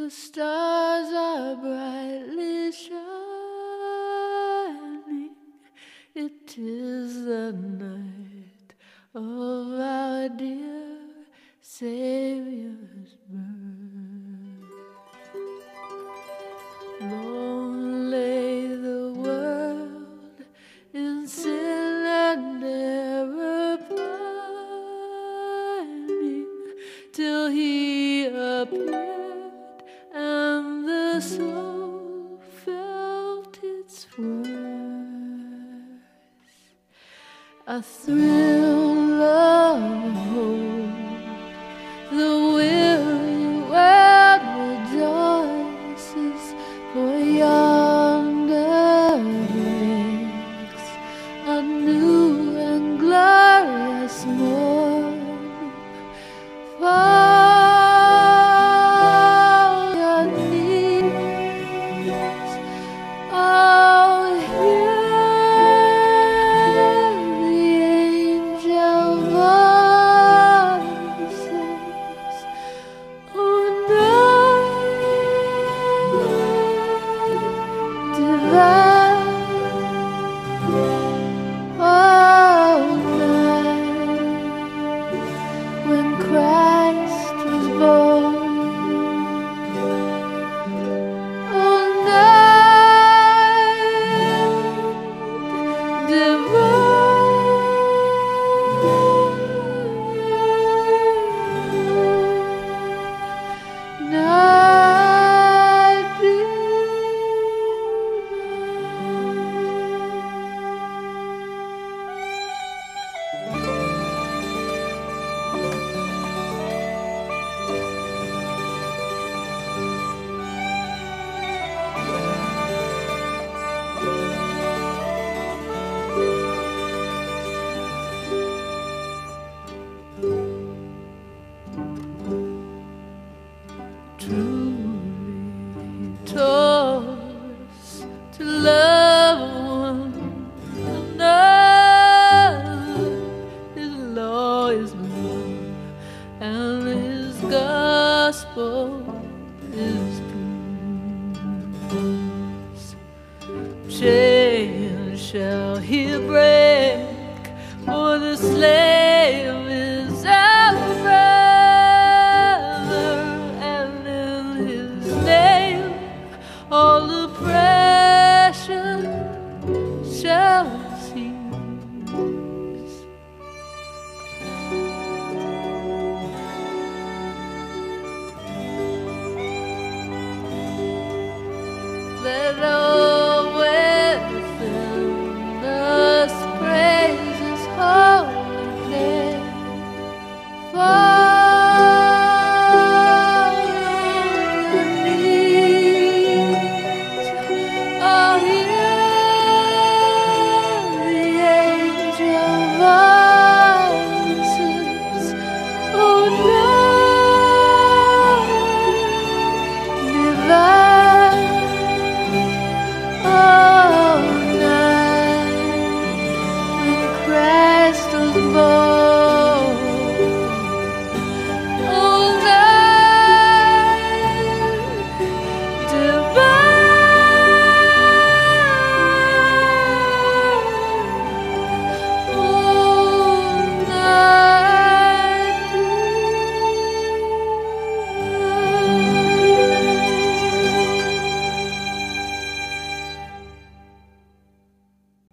stars are brightly shining. It is the night of our dear Savior's birth. Long lay the world in sin and error pining, till He appeared and the soul felt its worth. A thrill of hope, the weary world rejoices, for yonder breaks a new and glorious morning. Fall your knees, oh, hear the angel voices. Oh, night divine, oh, night when Christ was born. Oh, night divine, night truly taught us to love one another. His law is love, and His gospel is peace. Chains shall He break, for the slave is our brother, and in His name all oppression shall